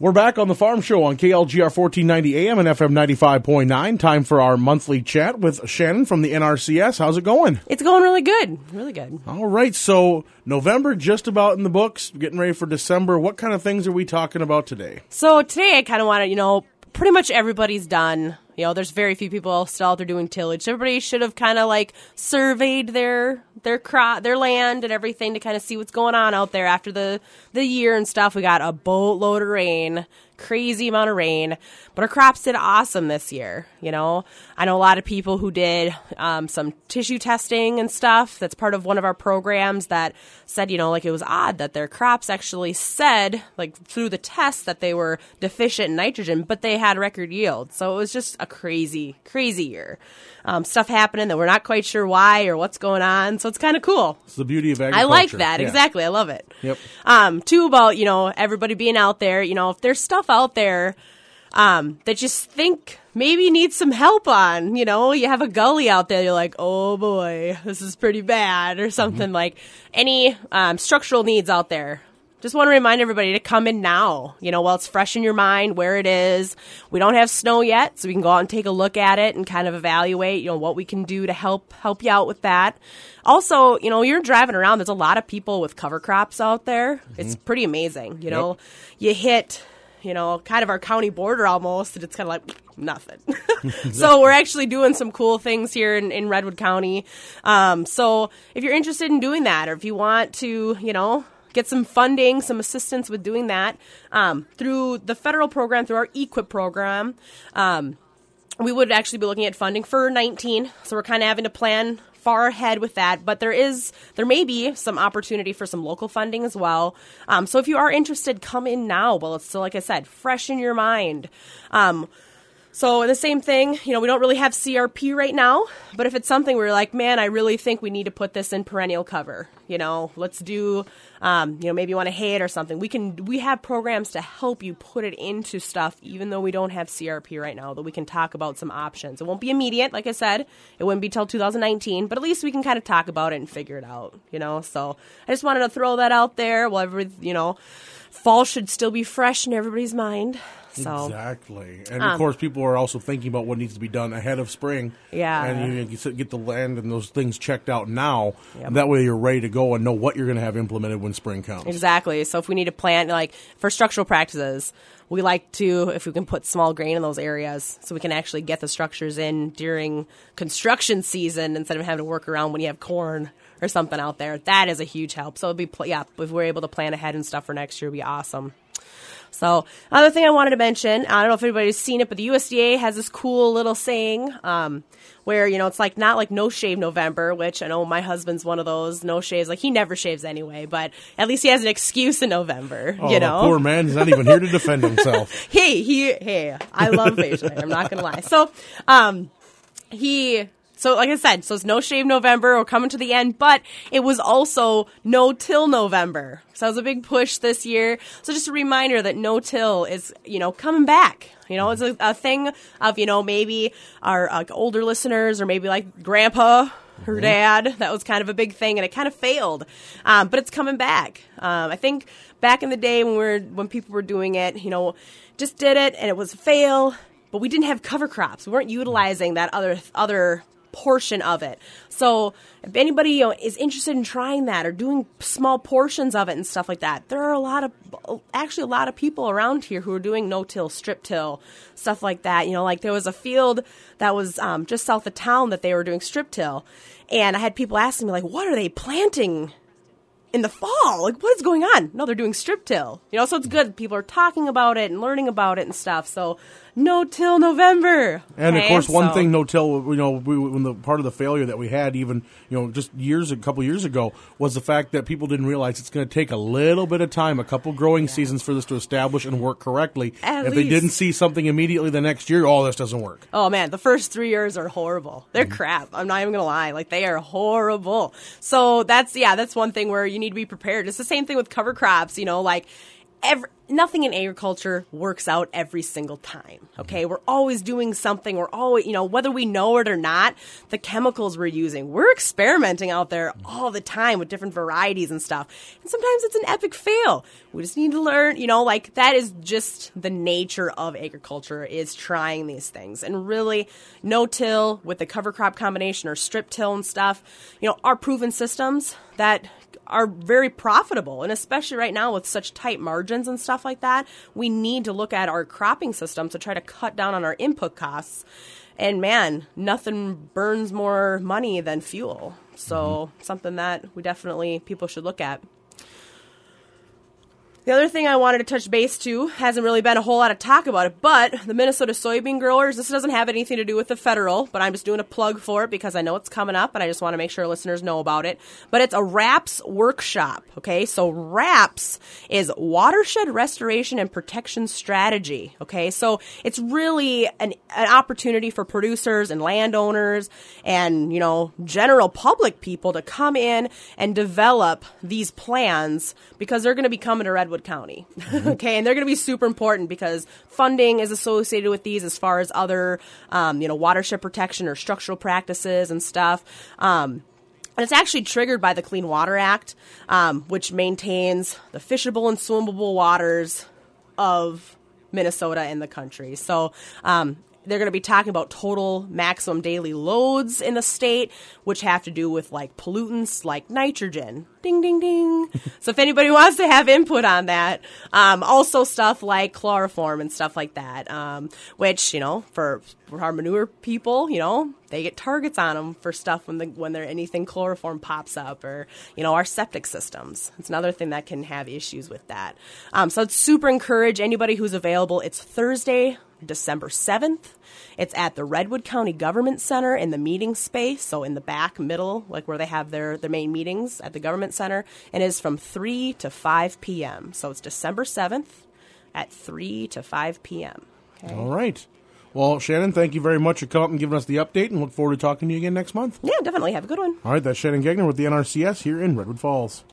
We're back on the Farm Show on KLGR 1490 AM and FM 95.9. Time for our monthly chat with Shannon from the NRCS. How's it going? It's going really good. Really good. All right. So November just about in the books, getting ready for December. What kind of things are we talking about today? So today I kind of want to, pretty much everybody's done. There's very few people still out there doing tillage. Everybody should have kind of surveyed their crop, their land and everything to kind of see what's going on out there after the year and stuff. We got a boatload of rain, crazy amount of rain, but our crops did awesome this year. I know a lot of people who did some tissue testing and stuff. That's part of one of our programs that said, it was odd that their crops actually said, through the tests, that they were deficient in nitrogen, but they had record yield. So it was just a crazy, crazy year. Stuff happening that we're not quite sure why or what's going on. So it's kind of cool. It's the beauty of agriculture. I like that. Yeah. Exactly. I love it. Yep. Too, about, everybody being out there, if there's stuff out there that you think maybe needs some help on, you have a gully out there, you're like, oh boy, this is pretty bad, or something. Any structural needs out there. Just want to remind everybody to come in now, while it's fresh in your mind where it is. We don't have snow yet, so we can go out and take a look at it and kind of evaluate, what we can do to help you out with that. Also, you're driving around, there's a lot of people with cover crops out there. Mm-hmm. It's pretty amazing, Yep. You hit, kind of our county border almost, and it's kind of like nothing. So we're actually doing some cool things here in Redwood County. So if you're interested in doing that, or if you want to, get some funding, some assistance with doing that through the federal program, through our EQIP program. We would actually be looking at funding for 19, so we're kind of having to plan far ahead with that. But there may be some opportunity for some local funding as well. So if you are interested, come in now. Well, it's still, like I said, fresh in your mind. So the same thing, we don't really have CRP right now, but if it's something where you're like, man, I really think we need to put this in perennial cover, let's do, maybe you want to hay it or something. We have programs to help you put it into stuff, even though we don't have CRP right now, that we can talk about some options. It won't be immediate, like I said, it wouldn't be till 2019, but at least we can kind of talk about it and figure it out, so I just wanted to throw that out there while fall should still be fresh in everybody's mind. So, exactly. And, of course, people are also thinking about what needs to be done ahead of spring. Yeah. And you get the land and those things checked out now. Yep. And that way you're ready to go and know what you're going to have implemented when spring comes. Exactly. So if we need to plant, for structural practices, we like to, if we can put small grain in those areas so we can actually get the structures in during construction season instead of having to work around when you have corn or something out there. That is a huge help. So if we're able to plan ahead and stuff for next year, it'd be awesome. So another thing I wanted to mention, I don't know if everybody's seen it, but the USDA has this cool little saying where, it's not like No Shave November, which I know my husband's one of those no shaves. He never shaves anyway, but at least he has an excuse in November, Oh, the poor man, he's not even here to defend himself. Hey, I love facial hair. I'm not going to lie. So, So like I said, so it's No Shave November. We're coming to the end, but it was also No Till November. So it was a big push this year. So just a reminder that No Till is, coming back. It's a thing of, maybe our older listeners or maybe Grandpa or Dad. That was kind of a big thing, and it kind of failed. But it's coming back. I think back in the day when people were doing it, just did it and it was a fail. But we didn't have cover crops. We weren't utilizing that other portion of it. So if anybody is interested in trying that or doing small portions of it and stuff like that, there are a lot of people around here who are doing no-till, strip-till, stuff like that. There was a field that was just south of town that they were doing strip-till, and I had people asking me what are they planting in the fall? What is going on? No, they're doing strip-till. So it's good. People are talking about it and learning about it and stuff. So No-till November. And, of course, one thing no-till, when the part of the failure that we had even, just a couple years ago, was the fact that people didn't realize it's going to take a little bit of time, a couple growing seasons for this to establish and work correctly. If they didn't see something immediately the next year, this doesn't work. Oh, man, the first 3 years are horrible. They're crap. I'm not even going to lie. They are horrible. So that's one thing where you need to be prepared. It's the same thing with cover crops, nothing in agriculture works out every single time, okay? We're always doing something. We're always, whether we know it or not, the chemicals we're using, we're experimenting out there all the time with different varieties and stuff. And sometimes it's an epic fail. We just need to learn, that is just the nature of agriculture, is trying these things. And really, no-till with the cover crop combination or strip till and stuff, are proven systems that are very profitable. And especially right now with such tight margins and stuff like that, we need to look at our cropping system to try to cut down on our input costs. And man, nothing burns more money than fuel. So something that people should look at. The other thing I wanted to touch base to, hasn't really been a whole lot of talk about it, but the Minnesota soybean growers, this doesn't have anything to do with the federal, but I'm just doing a plug for it because I know it's coming up and I just want to make sure listeners know about it. But it's a RAPS workshop, okay? So RAPS is Watershed Restoration and Protection Strategy, okay? So it's really an opportunity for producers and landowners and, general public people to come in and develop these plans because they're going to be coming to Redwood County. Okay. And they're going to be super important because funding is associated with these as far as other, watershed protection or structural practices and stuff. And it's actually triggered by the Clean Water Act, which maintains the fishable and swimmable waters of Minnesota and the country. So, they're going to be talking about total maximum daily loads in the state, which have to do with like pollutants like nitrogen. Ding, ding, ding. So if anybody wants to have input on that, also stuff like chloroform and stuff like that, which, for our manure people, they get targets on them for stuff when there anything chloroform pops up, or, our septic systems. It's another thing that can have issues with that. So I'd super encourage anybody who's available. It's Thursday, December 7th. It's at the Redwood County Government Center in the meeting space, so in the back middle, like where they have their main meetings at the Government Center, and it is from 3 to 5 p.m. So it's December 7th at 3 to 5 p.m. Okay? All right. Well, Shannon, thank you very much for coming up and giving us the update, and look forward to talking to you again next month. Yeah, definitely. Have a good one. All right, that's Shannon Gagner with the NRCS here in Redwood Falls.